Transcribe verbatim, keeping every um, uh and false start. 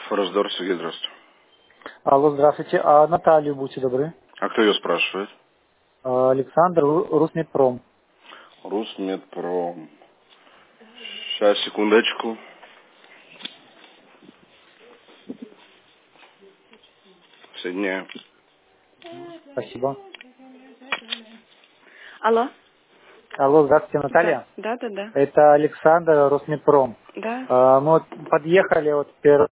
Форсдор, Сергей, здравствуйте. Алло, здравствуйте. А Наталью, будьте добры. А кто ее спрашивает? А, Александр, Ру- Русмедпром. Русмедпром. Сейчас, секундочку. Соединяю. Спасибо. Алло. Алло, здравствуйте, Да, Наталья. да, да, да. Это Александр, Русмедпром. Да. А, Мы вот подъехали вот